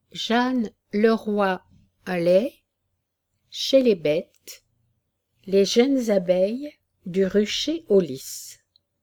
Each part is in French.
Jeanne Leroy allait, chez les bêtes, les jeunes abeilles du rucher aux lys.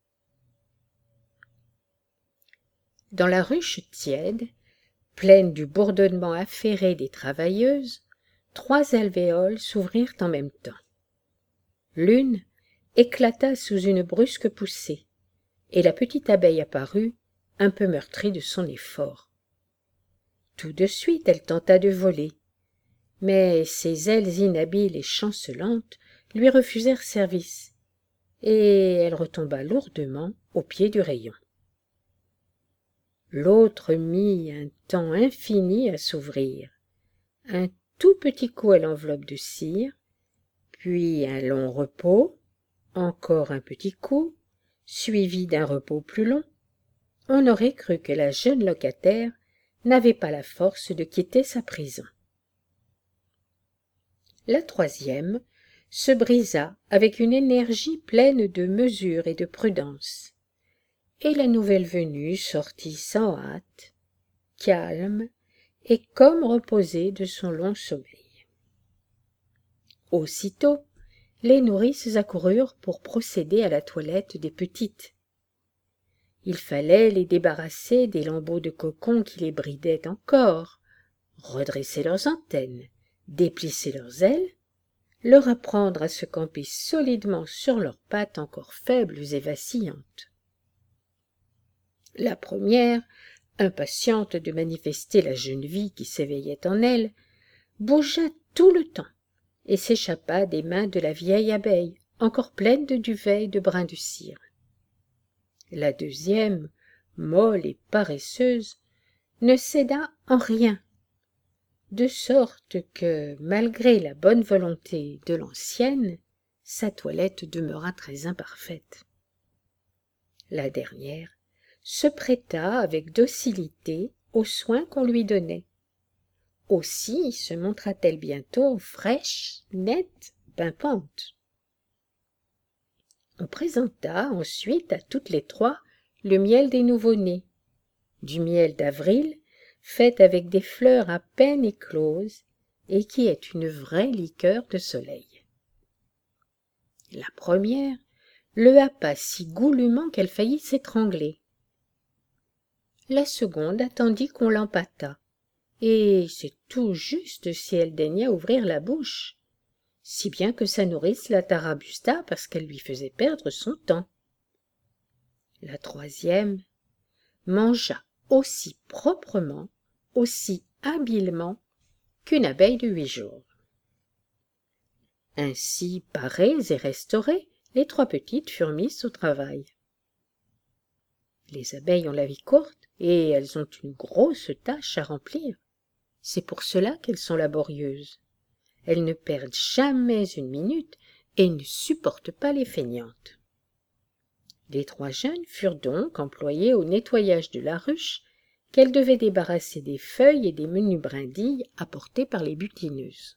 Dans la ruche tiède, pleine du bourdonnement affairé des travailleuses, 3 alvéoles s'ouvrirent en même temps. L'une éclata sous une brusque poussée, et la petite abeille apparut, un peu meurtrie de son effort. Tout de suite elle tenta de voler, mais ses ailes inhabiles et chancelantes lui refusèrent service, et elle retomba lourdement au pied du rayon. L'autre mit un temps infini à s'ouvrir, un tout petit coup à l'enveloppe de cire, puis un long repos, encore un petit coup, suivi d'un repos plus long. On aurait cru que la jeune locataire n'avait pas la force de quitter sa prison. La troisième se brisa avec une énergie pleine de mesure et de prudence, et la nouvelle venue sortit sans hâte, calme et comme reposée de son long sommeil. Aussitôt, les nourrices accoururent pour procéder à la toilette des petites. Il fallait les débarrasser des lambeaux de cocon qui les bridaient encore, redresser leurs antennes, déplisser leurs ailes, leur apprendre à se camper solidement sur leurs pattes encore faibles et vacillantes. La première, impatiente de manifester la jeune vie qui s'éveillait en elle, bougea tout le temps et s'échappa des mains de la vieille abeille, encore pleine de duvet et de brins de cire. La deuxième, molle et paresseuse, ne céda en rien, de sorte que, malgré la bonne volonté de l'ancienne, sa toilette demeura très imparfaite. La dernière se prêta avec docilité aux soins qu'on lui donnait. Aussi se montra-t-elle bientôt fraîche, nette, pimpante. On présenta ensuite à toutes les 3 le miel des nouveau-nés, du miel d'avril fait avec des fleurs à peine écloses et qui est une vraie liqueur de soleil. La première le happa si goulûment qu'elle faillit s'étrangler. La seconde attendit qu'on l'empâtât, et c'est tout juste si elle daigna ouvrir la bouche, si bien que sa nourrice la tarabusta parce qu'elle lui faisait perdre son temps. La troisième mangea aussi proprement, aussi habilement qu'une abeille de 8 jours. Ainsi parées et restaurées, les 3 petites furent mises au travail. Les abeilles ont la vie courte et elles ont une grosse tâche à remplir. C'est pour cela qu'elles sont laborieuses. Elles ne perdent jamais une minute et ne supportent pas les feignantes. Les 3 jeunes furent donc employées au nettoyage de la ruche qu'elles devaient débarrasser des feuilles et des menues brindilles apportées par les butineuses.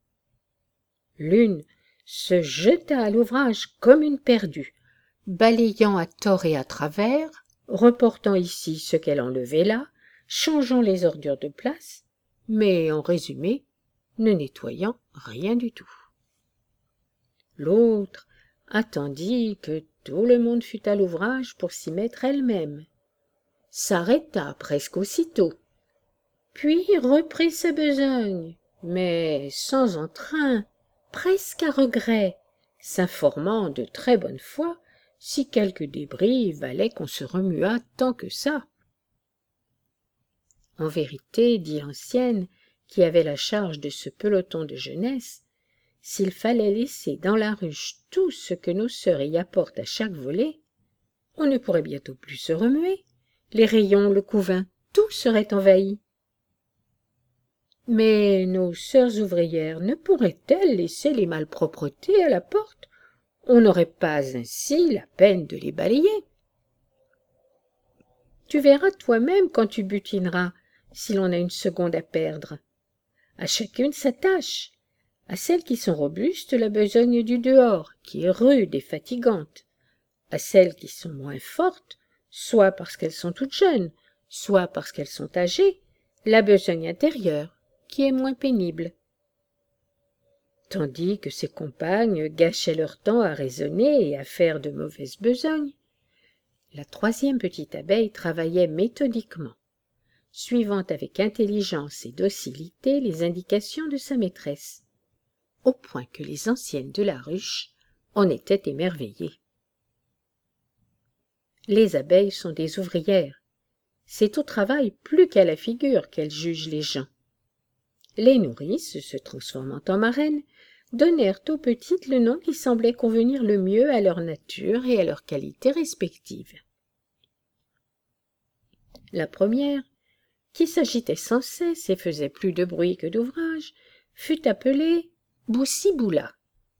L'une se jeta à l'ouvrage comme une perdue, balayant à tort et à travers, reportant ici ce qu'elle enlevait là, changeant les ordures de place, mais en résumé, ne nettoyant rien du tout. L'autre attendit que tout le monde fût à l'ouvrage pour s'y mettre elle-même, s'arrêta presque aussitôt, puis reprit sa besogne, mais sans entrain, presque à regret, s'informant de très bonne foi si quelque débris valait qu'on se remuât tant que ça. En vérité, dit l'ancienne, qui avait la charge de ce peloton de jeunesse, s'il fallait laisser dans la ruche tout ce que nos sœurs y apportent à chaque volée, on ne pourrait bientôt plus se remuer. Les rayons, le couvain, tout serait envahi. Mais nos sœurs ouvrières ne pourraient-elles laisser les malpropretés à la porte? On n'aurait pas ainsi la peine de les balayer. Tu verras toi-même quand tu butineras, si l'on a une seconde à perdre. À chacune sa tâche. À celles qui sont robustes, la besogne du dehors, qui est rude et fatigante. À celles qui sont moins fortes, soit parce qu'elles sont toutes jeunes, soit parce qu'elles sont âgées, la besogne intérieure, qui est moins pénible. Tandis que ses compagnes gâchaient leur temps à raisonner et à faire de mauvaises besognes, la troisième petite abeille travaillait méthodiquement, suivant avec intelligence et docilité les indications de sa maîtresse, au point que les anciennes de la ruche en étaient émerveillées. Les abeilles sont des ouvrières. C'est au travail plus qu'à la figure qu'elles jugent les gens. Les nourrices, se transformant en marraines, donnèrent aux petites le nom qui semblait convenir le mieux à leur nature et à leurs qualités respectives. La première, qui s'agitait sans cesse et faisait plus de bruit que d'ouvrage, fut appelée Boussiboula.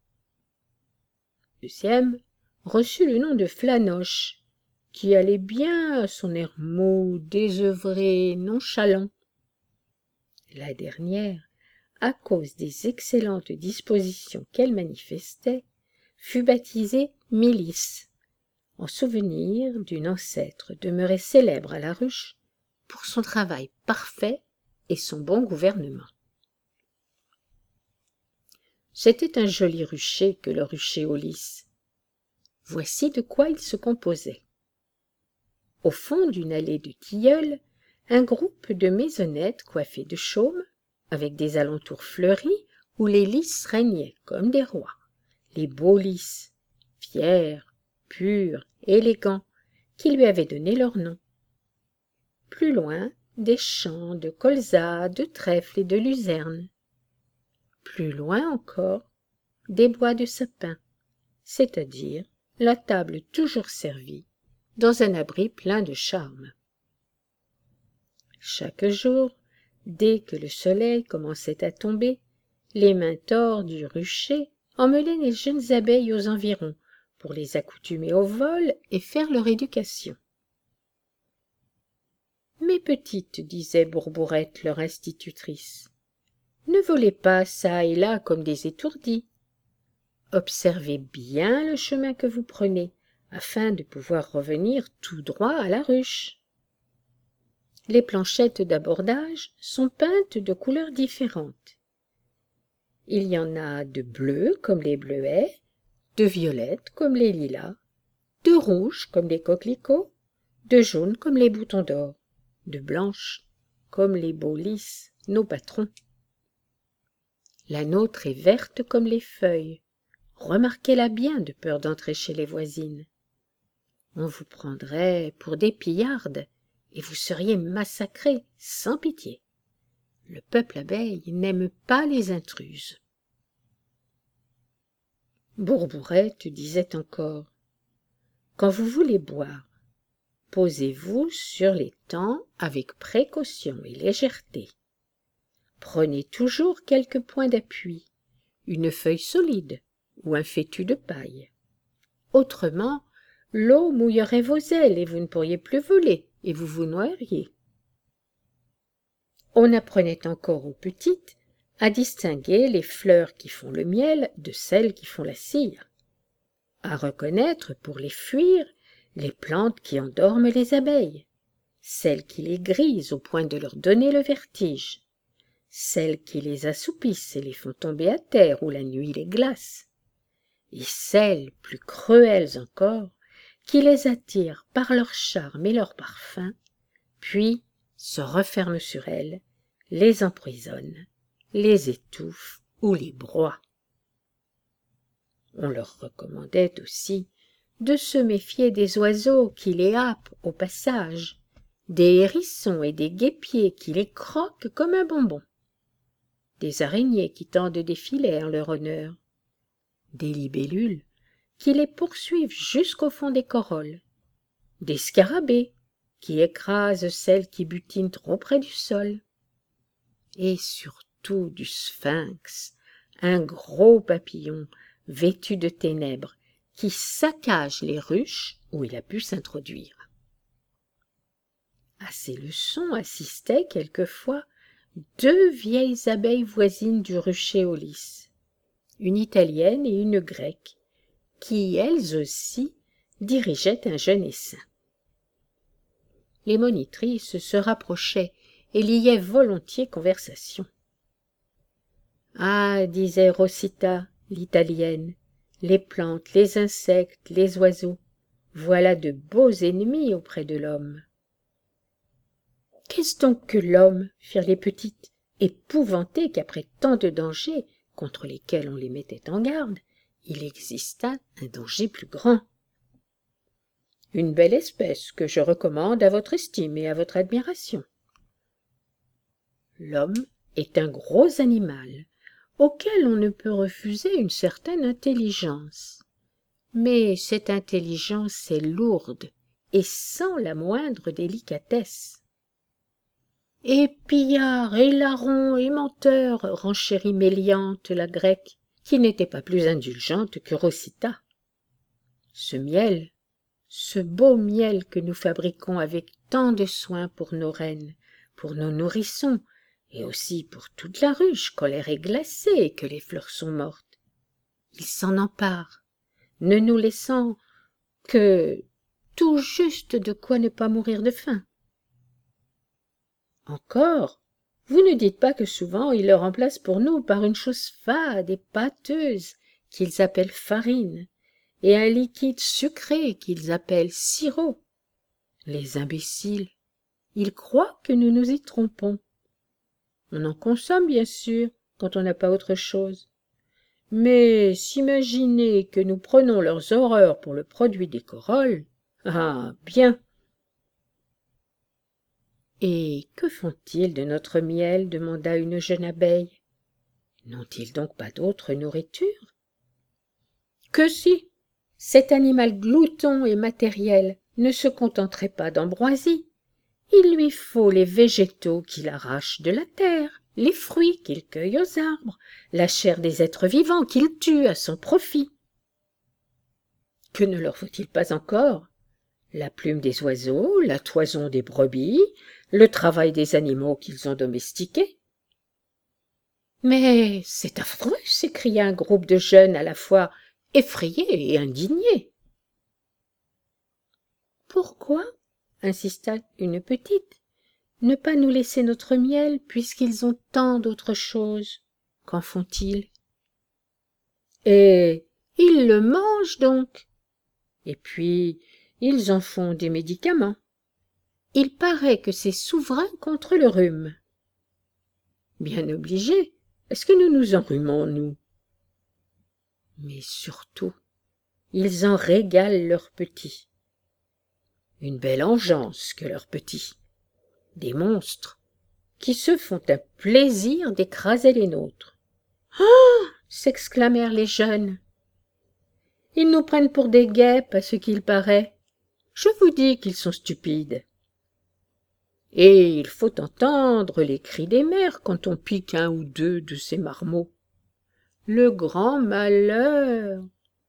Deuxième reçut le nom de Flanoche, qui allait bien à son air mou, désœuvré, nonchalant. La dernière, à cause des excellentes dispositions qu'elle manifestait, fut baptisée Milice, en souvenir d'une ancêtre demeurée célèbre à la ruche pour son travail parfait et son bon gouvernement. C'était un joli rucher que le rucher aux lys. Voici de quoi il se composait. Au fond d'une allée de tilleuls, un groupe de maisonnettes coiffées de chaumes, avec des alentours fleuris, où les lys régnaient comme des rois, les beaux lys, fiers, purs, élégants, qui lui avaient donné leur nom. Plus loin, des champs de colzas, de trèfles et de luzernes. Plus loin encore, des bois de sapin, c'est-à-dire la table toujours servie, dans un abri plein de charme. Chaque jour, dès que le soleil commençait à tomber, les mentors du rucher emmêlaient les jeunes abeilles aux environs pour les accoutumer au vol et faire leur éducation. « Mes petites, disait Bourbourette, leur institutrice, ne volez pas çà et là comme des étourdies. Observez bien le chemin que vous prenez, afin de pouvoir revenir tout droit à la ruche. Les planchettes d'abordage sont peintes de couleurs différentes. Il y en a de bleues comme les bleuets, de violettes comme les lilas, de rouges comme les coquelicots, de jaunes comme les boutons d'or, de blanches comme les beaux lys, nos patrons. La nôtre est verte comme les feuilles. Remarquez-la bien de peur d'entrer chez les voisines. On vous prendrait pour des pillardes et vous seriez massacrés sans pitié. Le peuple abeille n'aime pas les intruses. Bourbourette disait encore, « Quand vous voulez boire, posez-vous sur l'étang avec précaution et légèreté. Prenez toujours quelques points d'appui, une feuille solide ou un fétu de paille. Autrement, l'eau mouillerait vos ailes et vous ne pourriez plus voler et vous vous noieriez. » On apprenait encore aux petites à distinguer les fleurs qui font le miel de celles qui font la cire, à reconnaître pour les fuir les plantes qui endorment les abeilles, celles qui les grisent au point de leur donner le vertige, celles qui les assoupissent et les font tomber à terre où la nuit les glace, et celles plus cruelles encore qui les attirent par leur charme et leur parfum, puis se referment sur elles, les emprisonnent, les étouffent ou les broient. On leur recommandait aussi de se méfier des oiseaux qui les happent au passage, des hérissons et des guêpiers qui les croquent comme un bonbon, des araignées qui tendent des filets en leur honneur, des libellules qui les poursuivent jusqu'au fond des corolles, des scarabées qui écrasent celles qui butinent trop près du sol, et surtout du sphinx, un gros papillon vêtu de ténèbres qui saccage les ruches où il a pu s'introduire. À ces leçons assistaient quelquefois 2 vieilles abeilles voisines du rucher aux lys, une italienne et une grecque, qui, elles aussi, dirigeaient un jeune essaim. Les monitrices se rapprochaient et liait volontiers conversation. « Ah, disait Rosita, l'italienne, les plantes, les insectes, les oiseaux, voilà de beaux ennemis auprès de l'homme. » « Qu'est-ce donc que l'homme » firent les petites, épouvantées qu'après tant de dangers, contre lesquels on les mettait en garde, il existât un danger plus grand. « Une belle espèce que je recommande à votre estime et à votre admiration. L'homme est un gros animal, auquel on ne peut refuser une certaine intelligence. Mais cette intelligence est lourde et sans la moindre délicatesse. Et pillard, et larron, et menteur, renchérit Méliante la grecque, qui n'était pas plus indulgente que Rosita. Ce miel, ce beau miel que nous fabriquons avec tant de soin pour nos reines, pour nos nourrissons, et aussi pour toute la ruche quand l'air est glacé et que les fleurs sont mortes. Il s'en empare, ne nous laissant que tout juste de quoi ne pas mourir de faim. Encore, vous ne dites pas que souvent ils le remplacent pour nous par une chose fade et pâteuse qu'ils appellent farine, et un liquide sucré qu'ils appellent sirop. Les imbéciles, ils croient que nous nous y trompons. On en consomme, bien sûr, quand on n'a pas autre chose. Mais s'imaginer que nous prenons leurs horreurs pour le produit des corolles, ah, bien. « Et que font-ils de notre miel » demanda une jeune abeille. « N'ont-ils donc pas d'autre nourriture ?»« Que si, cet animal glouton et matériel ne se contenterait pas d'ambroisie. Il lui faut les végétaux qu'il arrache de la terre, les fruits qu'il cueille aux arbres, la chair des êtres vivants qu'il tue à son profit. Que ne leur faut-il pas encore ? La plume des oiseaux, la toison des brebis, le travail des animaux qu'ils ont domestiqués. »« Mais c'est affreux » s'écria un groupe de jeunes à la fois effrayés et indignés. « Pourquoi » insista une petite, « ne pas nous laisser notre miel puisqu'ils ont tant d'autres choses ? Qu'en font-ils ? » ?»« Et ils le mangent donc. Et puis ils en font des médicaments. Il paraît que c'est souverain contre le rhume. » »« Bien obligé. Est-ce que nous nous enrhumons, nous ? » »« Mais surtout, ils en régalent leurs petits. Une belle engeance que leurs petits. Des monstres qui se font un plaisir d'écraser les nôtres. »« Ah !» s'exclamèrent les jeunes. « Ils nous prennent pour des guêpes, à ce qu'il paraît. Je vous dis qu'ils sont stupides. Et il faut entendre les cris des mères quand on pique un ou deux de ces marmots. Le grand malheur !»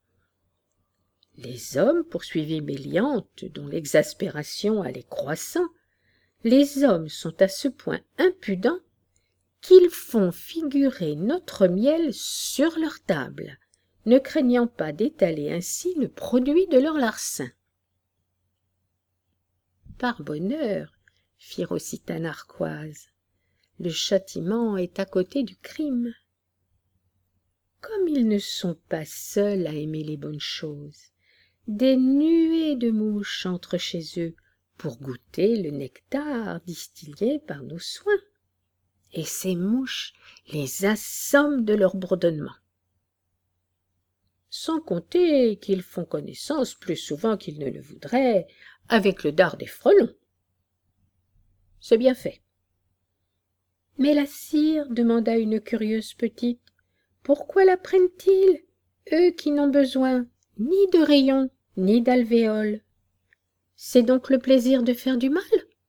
Les hommes, poursuivit Méliante, dont l'exaspération allait croissant, les hommes sont à ce point impudents qu'ils font figurer notre miel sur leur table, ne craignant pas d'étaler ainsi le produit de leur larcin. « Par bonheur, » fit Rosita narquoise, « le châtiment est à côté du crime. Comme ils ne sont pas seuls à aimer les bonnes choses, des nuées de mouches entrent chez eux pour goûter le nectar distillé par nos soins, et ces mouches les assomment de leur bourdonnement. Sans compter qu'ils font connaissance plus souvent qu'ils ne le voudraient avec le dard des frelons. C'est bien fait. »« Mais la cire » demanda une curieuse petite, « pourquoi la prennent-ils, eux qui n'ont besoin ni de rayons ni d'alvéoles ? C'est donc le plaisir de faire du mal ? » ?»«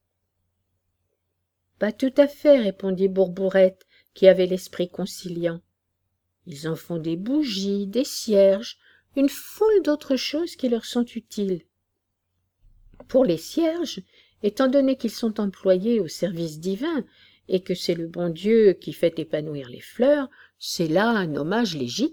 Pas tout à fait, » répondit Bourbourette, qui avait l'esprit conciliant. « Ils en font des bougies, des cierges, une foule d'autres choses qui leur sont utiles. Pour les cierges, étant donné qu'ils sont employés au service divin et que c'est le bon Dieu qui fait épanouir les fleurs, c'est là un hommage légitime. »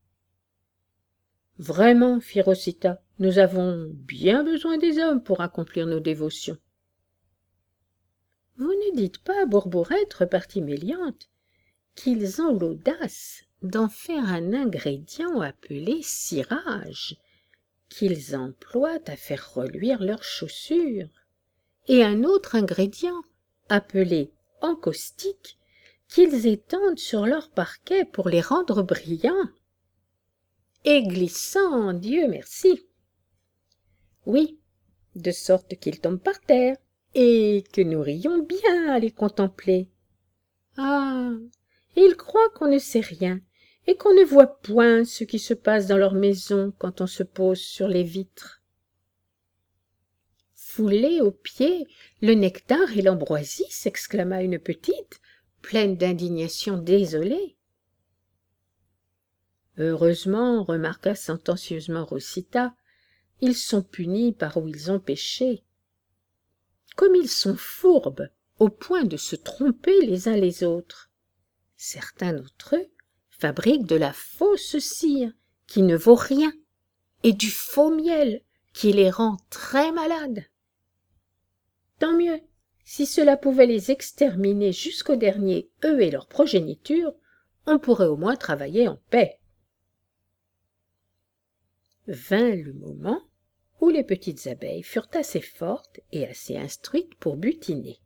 « Vraiment, fit Rosita, nous avons bien besoin des hommes pour accomplir nos dévotions. » « Vous ne dites pas, Bourbourette, repartit Méliante, qu'ils ont l'audace d'en faire un ingrédient appelé cirage, qu'ils emploient à faire reluire leurs chaussures, et un autre ingrédient appelé encaustique, qu'ils étendent sur leur parquet pour les rendre brillants et glissants, Dieu merci. Oui, de sorte qu'ils tombent par terre, et que nous rions bien à les contempler. Ah, ils croient qu'on ne sait rien, et qu'on ne voit point ce qui se passe dans leur maison quand on se pose sur les vitres. Fouler aux pieds le nectar et l'ambroisie, s'exclama une petite, pleine d'indignation désolée. Heureusement, remarqua sentencieusement Rosita, ils sont punis par où ils ont péché. Comme ils sont fourbes, au point de se tromper les uns les autres. Certains d'entre eux fabriquent de la fausse cire, qui ne vaut rien, et du faux miel, qui les rend très malades. Tant mieux, si cela pouvait les exterminer jusqu'au dernier, eux et leur progéniture, on pourrait au moins travailler en paix. Vint le moment où les petites abeilles furent assez fortes et assez instruites pour butiner.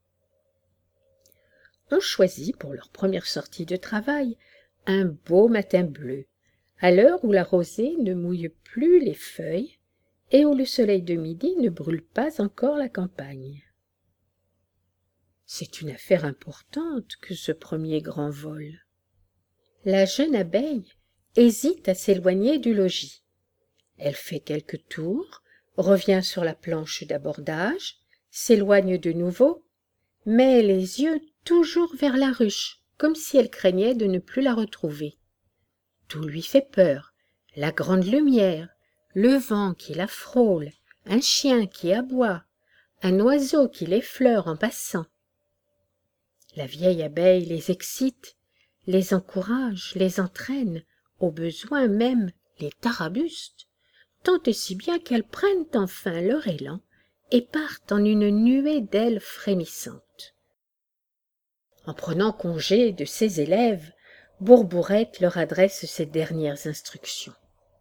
On choisit pour leur première sortie de travail un beau matin bleu, à l'heure où la rosée ne mouille plus les feuilles et où le soleil de midi ne brûle pas encore la campagne. C'est une affaire importante que ce premier grand vol. La jeune abeille hésite à s'éloigner du logis. Elle fait quelques tours, revient sur la planche d'abordage, s'éloigne de nouveau, met les yeux toujours vers la ruche, comme si elle craignait de ne plus la retrouver. Tout lui fait peur, la grande lumière, le vent qui la frôle, un chien qui aboie, un oiseau qui l'effleure en passant. La vieille abeille les excite, les encourage, les entraîne, au besoin même les tarabuste, tant et si bien qu'elles prennent enfin leur élan et partent en une nuée d'ailes frémissantes. En prenant congé de ses élèves, Bourbourette leur adresse ces dernières instructions.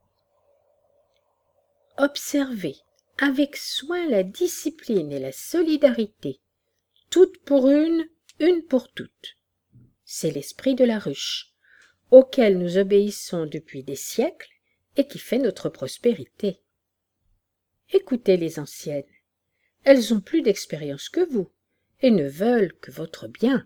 Observez avec soin la discipline et la solidarité, toutes pour une pour toutes. C'est l'esprit de la ruche, auquel nous obéissons depuis des siècles et qui fait notre prospérité. Écoutez les anciennes, elles ont plus d'expérience que vous et ne veulent que votre bien.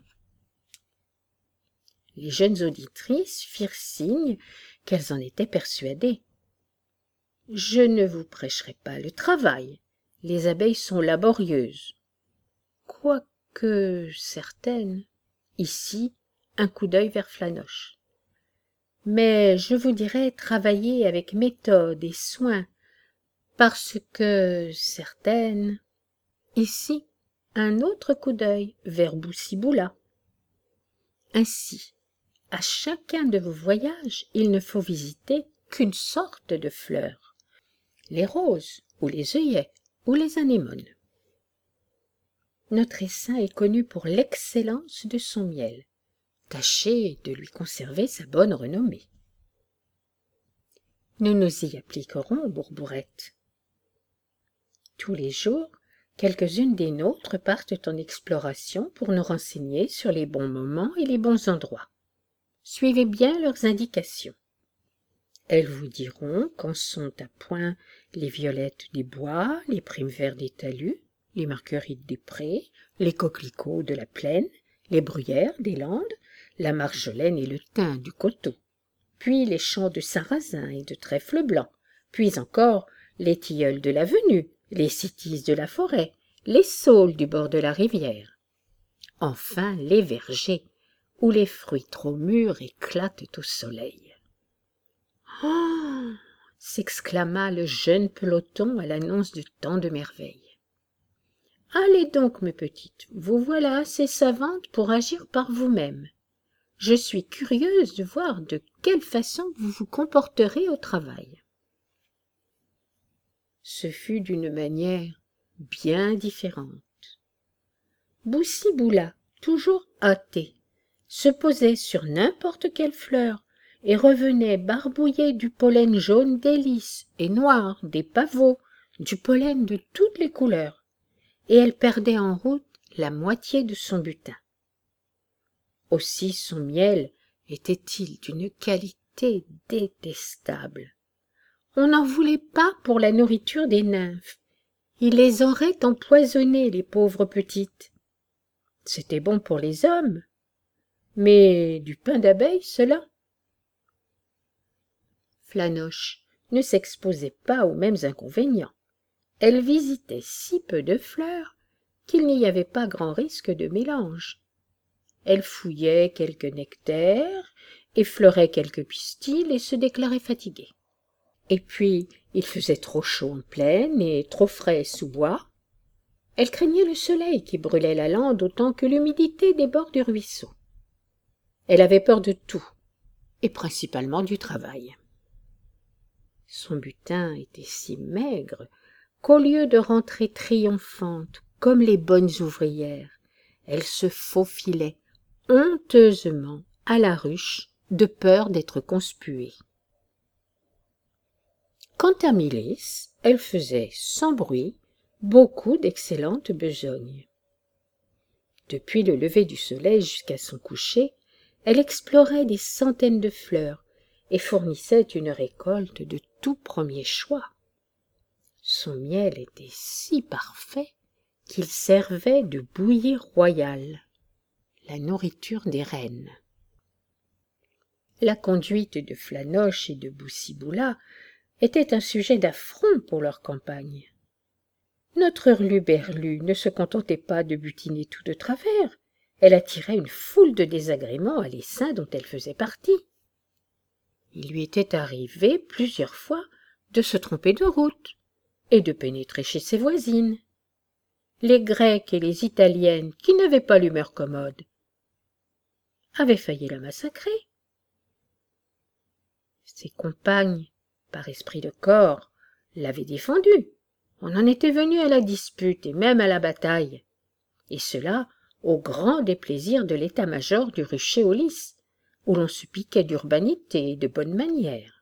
Les jeunes auditrices firent signe qu'elles en étaient persuadées. Je ne vous prêcherai pas le travail, les abeilles sont laborieuses, quoique certaines, ici un coup d'œil vers Flanoche. Mais je vous dirai travailler avec méthode et soin, parce que certaines, ici un autre coup d'œil vers Boussiboula. Ainsi, à chacun de vos voyages, il ne faut visiter qu'une sorte de fleurs, les roses ou les œillets ou les anémones. Notre essaim est connu pour l'excellence de son miel. Tâchez de lui conserver sa bonne renommée. Nous nous y appliquerons, Bourbourette. Tous les jours, quelques-unes des nôtres partent en exploration pour nous renseigner sur les bons moments et les bons endroits. Suivez bien leurs indications. Elles vous diront quand sont à point les violettes des bois, les primevères des talus, les marguerites des prés, les coquelicots de la plaine, les bruyères des landes, la marjolaine et le thym du coteau, puis les champs de sarrasin et de trèfle blanc, puis encore les tilleuls de l'avenue, les cytises de la forêt, les saules du bord de la rivière. Enfin les vergers, où les fruits trop mûrs éclatent au soleil. « Oh !» s'exclama le jeune peloton à l'annonce de tant de merveilles. « Allez donc, mes petites, vous voilà assez savantes pour agir par vous-mêmes. Je suis curieuse de voir de quelle façon vous vous comporterez au travail. » Ce fut d'une manière bien différente. Boussi-Boula, toujours hâté, se posait sur n'importe quelle fleur et revenait barbouillé du pollen jaune des lys et noir des pavots, du pollen de toutes les couleurs, et elle perdait en route la moitié de son butin. Aussi son miel était-il d'une qualité détestable. On n'en voulait pas pour la nourriture des nymphes. Il les aurait empoisonnées, les pauvres petites. C'était bon pour les hommes, mais du pain d'abeille, cela. Flanoche ne s'exposait pas aux mêmes inconvénients. Elle visitait si peu de fleurs qu'il n'y avait pas grand risque de mélange. Elle fouillait quelques nectaires, effleurait quelques pistils et se déclarait fatiguée. Et puis, il faisait trop chaud en plaine et trop frais sous bois. Elle craignait le soleil qui brûlait la lande autant que l'humidité des bords du ruisseau. Elle avait peur de tout, et principalement du travail. Son butin était si maigre qu'au lieu de rentrer triomphante comme les bonnes ouvrières, elle se faufilait honteusement à la ruche de peur d'être conspuée. Quant à Milice, elle faisait sans bruit beaucoup d'excellentes besognes. Depuis le lever du soleil jusqu'à son coucher, elle explorait des centaines de fleurs et fournissait une récolte de tout premier choix. Son miel était si parfait qu'il servait de bouillie royale, la nourriture des reines. La conduite de Flanoche et de Boussi-Boula était un sujet d'affront pour leur campagne. Notre hurluberlu ne se contentait pas de butiner tout de travers, elle attirait une foule de désagréments à l'essaim dont elle faisait partie. Il lui était arrivé plusieurs fois de se tromper de route et de pénétrer chez ses voisines. Les Grecques et les Italiennes, qui n'avaient pas l'humeur commode, avaient failli la massacrer. Ses compagnes, par esprit de corps, l'avaient défendue. On en était venu à la dispute et même à la bataille, et cela au grand déplaisir de l'état-major du rucher aux lys, où l'on se piquait d'urbanité et de bonnes manières.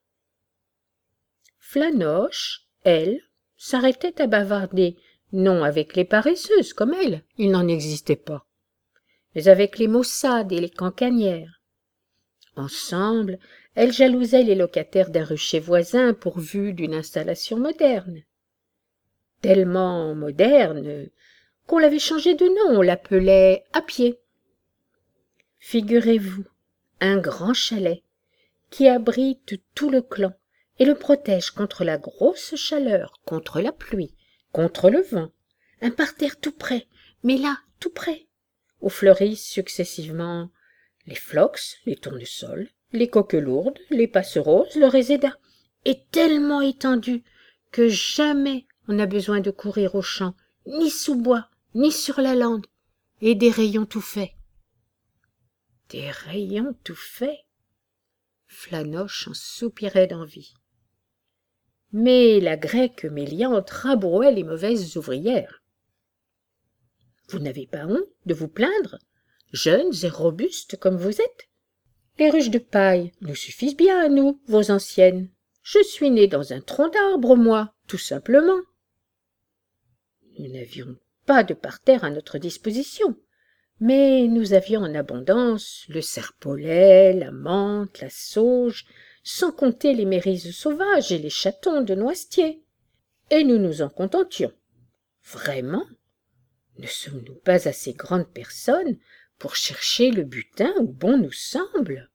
Flanoche, elle, s'arrêtait à bavarder, non avec les paresseuses comme elle, il n'en existait pas, mais avec les maussades et les cancanières. Ensemble, elles jalousaient les locataires d'un rucher voisin pourvu d'une installation moderne. Tellement moderne qu'on l'avait changé de nom, on l'appelait à pied. Figurez-vous un grand chalet qui abrite tout le clan et le protège contre la grosse chaleur, contre la pluie, contre le vent, un parterre tout près, mais là, tout près, où fleurissent successivement les phlox, les tournesols, les coquelourdes, les passeroses, le réséda, est tellement étendu que jamais on n'a besoin de courir au champ, ni sous bois, ni sur la lande, et des rayons tout faits. Des rayons tout faits? Flanoche en soupirait d'envie. Mais la grecque méliante rabrouait les mauvaises ouvrières. Vous n'avez pas honte de vous plaindre, jeunes et robustes comme vous êtes? Les ruches de paille nous suffisent bien à nous, vos anciennes. Je suis née dans un tronc d'arbre, moi, tout simplement. Nous n'avions pas de parterre à notre disposition, mais nous avions en abondance le serpolet, la menthe, la sauge, sans compter les mérises sauvages et les chatons de noisetier, et nous nous en contentions. Vraiment, ne sommes-nous pas assez grandes personnes pour chercher le butin où bon nous semble?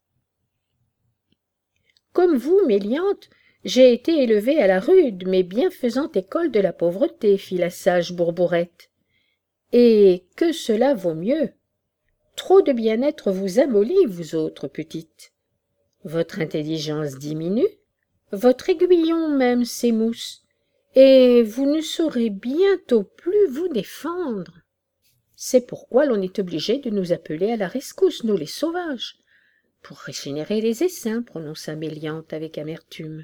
Comme vous, Méliante, j'ai été élevée à la rude mais bienfaisante école de la pauvreté, fit la sage Bourbourette. Et que cela vaut mieux. Trop de bien-être vous amollit, vous autres petites. Votre intelligence diminue, votre aiguillon même s'émousse, et vous ne saurez bientôt plus vous défendre. C'est pourquoi l'on est obligé de nous appeler à la rescousse, nous les sauvages, pour régénérer les essaims, prononça Méliante avec amertume.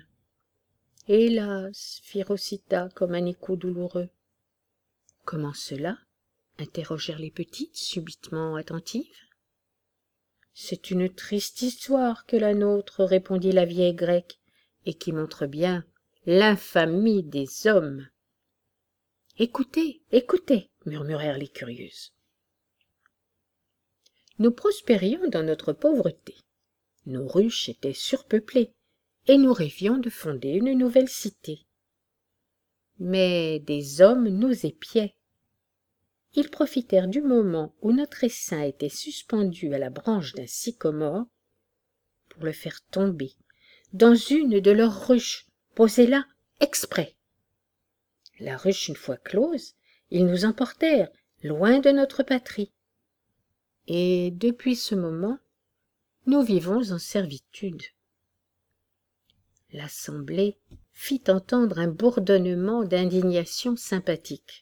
Hélas, fit Rosita comme un écho douloureux. Comment cela? interrogèrent les petites, subitement attentives. « C'est une triste histoire que la nôtre, répondit la vieille grecque, et qui montre bien l'infamie des hommes. Écoutez, écoutez, murmurèrent les curieuses. Nous prospérions dans notre pauvreté. Nos ruches étaient surpeuplées, et nous rêvions de fonder une nouvelle cité. Mais des hommes nous épiaient. Ils profitèrent du moment où notre essaim était suspendu à la branche d'un sycomore pour le faire tomber dans une de leurs ruches, posées là exprès. La ruche une fois close, ils nous emportèrent loin de notre patrie. Et depuis ce moment, nous vivons en servitude. » L'assemblée fit entendre un bourdonnement d'indignation sympathique.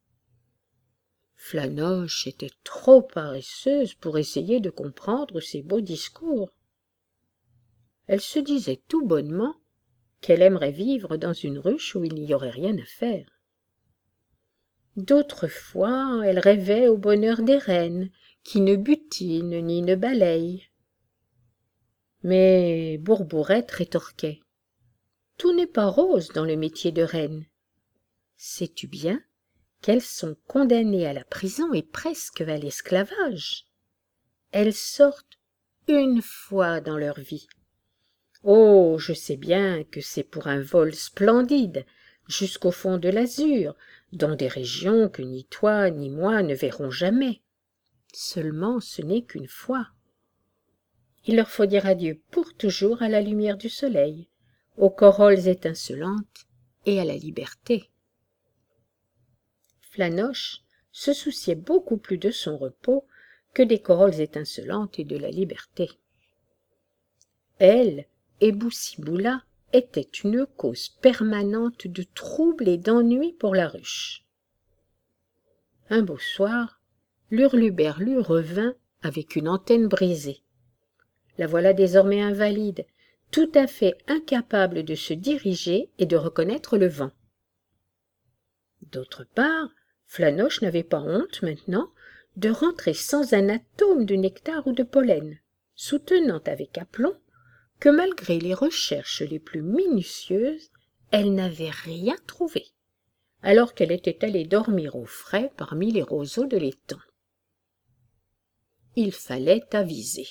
Flanoche était trop paresseuse pour essayer de comprendre ces beaux discours. Elle se disait tout bonnement qu'elle aimerait vivre dans une ruche où il n'y aurait rien à faire. D'autres fois, elle rêvait au bonheur des reines, qui ne butinent ni ne balayent. Mais Bourbourette rétorquait. « Tout n'est pas rose dans le métier de reine. Sais-tu bien qu'elles sont condamnées à la prison et presque à l'esclavage? Elles sortent une fois dans leur vie. Oh, je sais bien que c'est pour un vol splendide, jusqu'au fond de l'azur, dans des régions que ni toi ni moi ne verrons jamais. Seulement ce n'est qu'une fois. Il leur faut dire adieu pour toujours à la lumière du soleil, aux corolles étincelantes et à la liberté. » Flanoche se souciait beaucoup plus de son repos que des corolles étincelantes et de la liberté. Elle et Boussi-Boula étaient une cause permanente de trouble et d'ennui pour la ruche. Un beau soir, l'Hurluberlu revint avec une antenne brisée. La voilà désormais invalide, tout à fait incapable de se diriger et de reconnaître le vent. D'autre part, Flanoche n'avait pas honte maintenant de rentrer sans un atome de nectar ou de pollen, soutenant avec aplomb que malgré les recherches les plus minutieuses, elle n'avait rien trouvé, alors qu'elle était allée dormir au frais parmi les roseaux de l'étang. Il fallait aviser.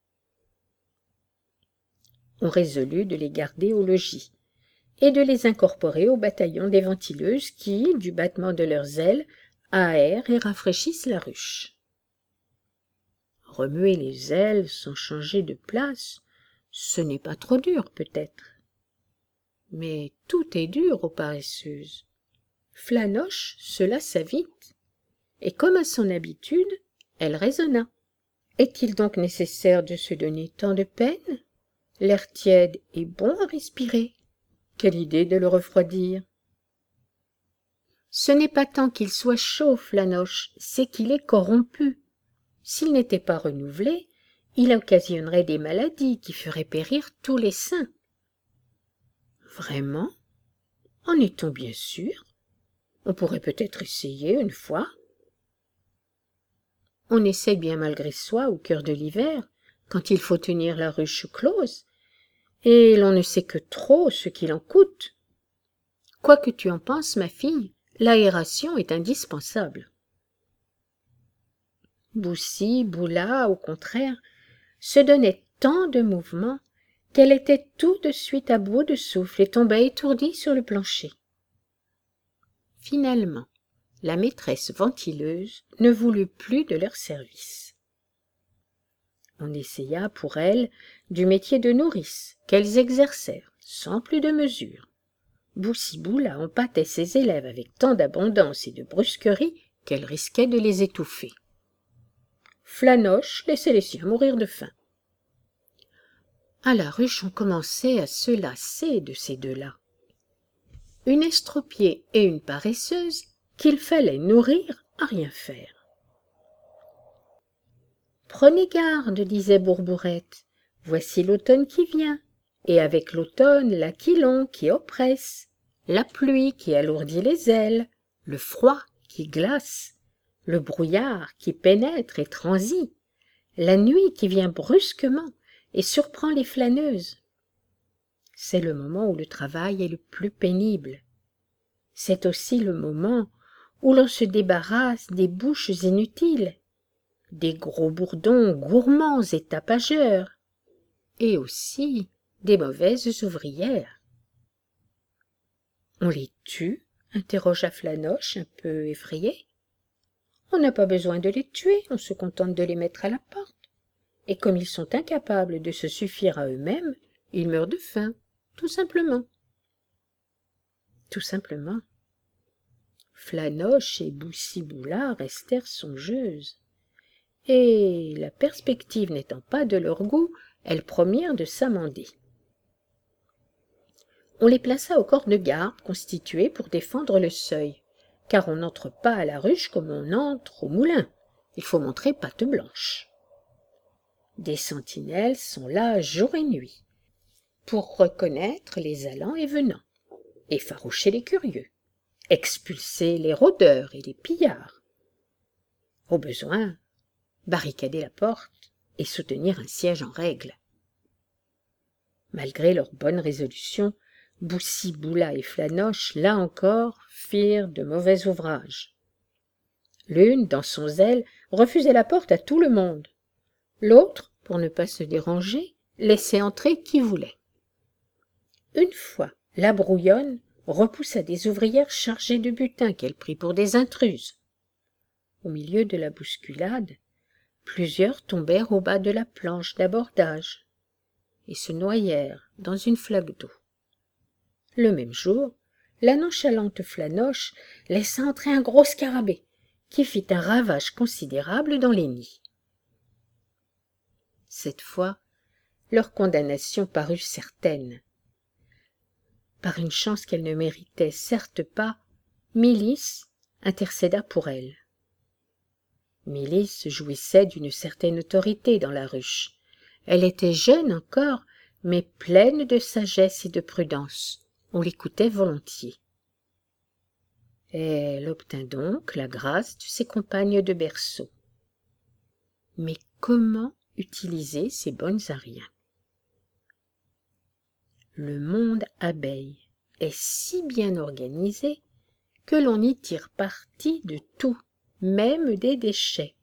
On résolut de les garder au logis et de les incorporer au bataillon des ventileuses qui, du battement de leurs ailes, aèrent et rafraîchissent la ruche. Remuer les ailes sans changer de place, ce n'est pas trop dur peut-être. Mais tout est dur aux paresseuses. Flanoche se lassa vite, et comme à son habitude, elle raisonna. Est-il donc nécessaire de se donner tant de peine? L'air tiède est bon à respirer. Quelle idée de le refroidir! Ce n'est pas tant qu'il soit chaud, Flanoche, c'est qu'il est corrompu. S'il n'était pas renouvelé, il occasionnerait des maladies qui feraient périr tous les saints. Vraiment? En est-on bien sûr? On pourrait peut-être essayer une fois. On essaye bien malgré soi au cœur de l'hiver, quand il faut tenir la ruche close, et l'on ne sait que trop ce qu'il en coûte. Quoi que tu en penses, ma fille, l'aération est indispensable. Boussi-Boula, au contraire, se donnait tant de mouvements qu'elle était tout de suite à bout de souffle et tombait étourdie sur le plancher. Finalement, la maîtresse ventileuse ne voulut plus de leur service. On essaya pour elles du métier de nourrice qu'elles exercèrent sans plus de mesure. Boussi-Boula empâtait ses élèves avec tant d'abondance et de brusquerie qu'elle risquait de les étouffer. Flanoche laissait les siens mourir de faim. À la ruche, on commençait à se lasser de ces deux-là. Une estropiée et une paresseuse qu'il fallait nourrir à rien faire. « Prenez garde, disait Bourbourette, voici l'automne qui vient, et avec l'automne l'aquilon qui oppresse, la pluie qui alourdit les ailes, le froid qui glace, le brouillard qui pénètre et transit, la nuit qui vient brusquement et surprend les flâneuses. C'est le moment où le travail est le plus pénible. C'est aussi le moment où l'on se débarrasse des bouches inutiles, des gros bourdons gourmands et tapageurs, et aussi des mauvaises ouvrières. « On les tue ?» interrogea Flanoche, un peu effrayé. « On n'a pas besoin de les tuer, on se contente de les mettre à la porte. Et comme ils sont incapables de se suffire à eux-mêmes, ils meurent de faim, tout simplement. » Tout simplement. Flanoche et Boussi-Boula restèrent songeuses. Et, la perspective n'étant pas de leur goût, elles promirent de s'amender. On les plaça au corps de garde constitué pour défendre le seuil, car on n'entre pas à la ruche comme on entre au moulin. Il faut montrer patte blanche. Des sentinelles sont là jour et nuit, pour reconnaître les allants et venants, effaroucher les curieux, expulser les rôdeurs et les pillards. Au besoin, barricader la porte et soutenir un siège en règle. Malgré leur bonne résolution, Boussi-Boula et Flanoche, là encore, firent de mauvais ouvrages. L'une, dans son zèle, refusait la porte à tout le monde. L'autre, pour ne pas se déranger, laissait entrer qui voulait. Une fois, la brouillonne repoussa des ouvrières chargées de butin qu'elle prit pour des intruses. Au milieu de la bousculade, plusieurs tombèrent au bas de la planche d'abordage et se noyèrent dans une flaque d'eau. Le même jour, la nonchalante Flanoche laissa entrer un gros scarabée qui fit un ravage considérable dans les nids. Cette fois, leur condamnation parut certaine. Par une chance qu'elle ne méritait certes pas, Milice intercéda pour elle. Milice jouissait d'une certaine autorité dans la ruche. Elle était jeune encore, mais pleine de sagesse et de prudence. On l'écoutait volontiers. Elle obtint donc la grâce de ses compagnes de berceau. Mais comment utiliser ces bonnes à rien? Le monde abeille est si bien organisé que l'on y tire parti de tout, même des déchets.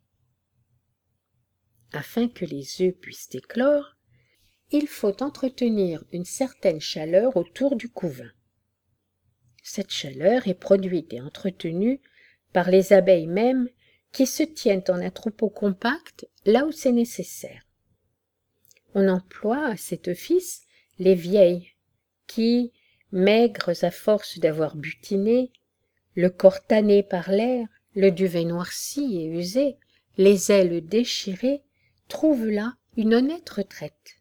Afin que les œufs puissent éclore, il faut entretenir une certaine chaleur autour du couvain. Cette chaleur est produite et entretenue par les abeilles mêmes qui se tiennent en un troupeau compact là où c'est nécessaire. On emploie à cet office les vieilles qui, maigres à force d'avoir butiné, le corps tanné par l'air, le duvet noirci et usé, les ailes déchirées, trouvent là une honnête retraite.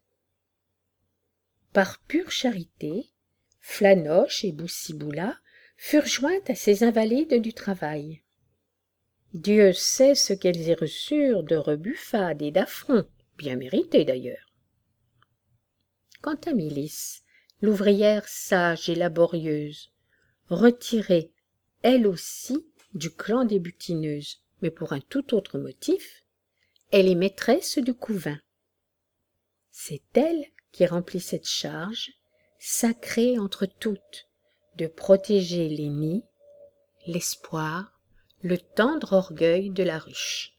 Par pure charité, Flanoche et Boussi-Boula furent jointes à ces invalides du travail. Dieu sait ce qu'elles y reçurent de rebuffades et d'affronts, bien mérités d'ailleurs. Quant à Milice, l'ouvrière sage et laborieuse, retirée, elle aussi, du clan des butineuses, mais pour un tout autre motif, elle est maîtresse du couvain. C'est elle qui remplit cette charge, sacrée entre toutes, de protéger les nids, l'espoir, le tendre orgueil de la ruche.